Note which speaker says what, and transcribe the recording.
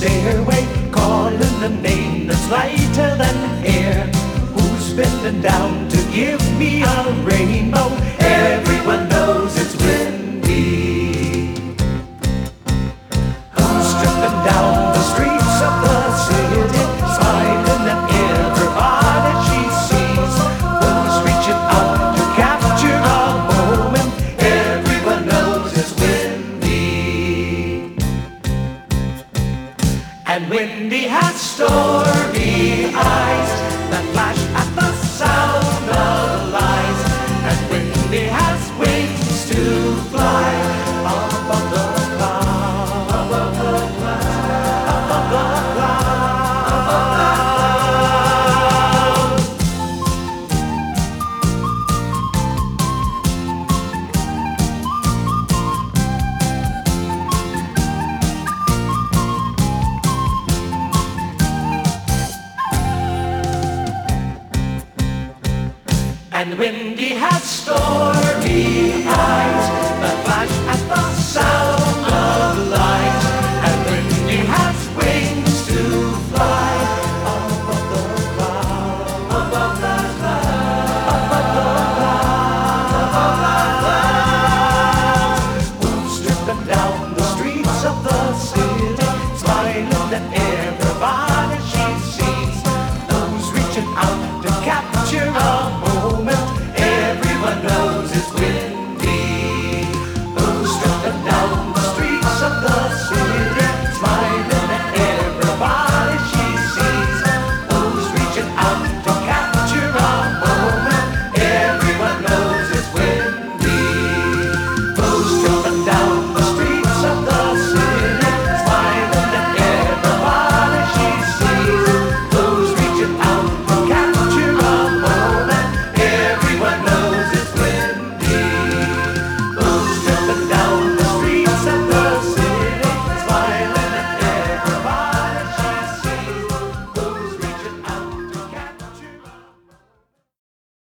Speaker 1: stairway, calling a name that's lighter than air. Who's bending down to give me a rainbow? Everyone knows it's Wendy. Who's tripping down the streets of the city, smiling at everybody she sees? Who's reaching out to capture a moment? Everyone knows it's Wendy. And Wendy has stormy eyes,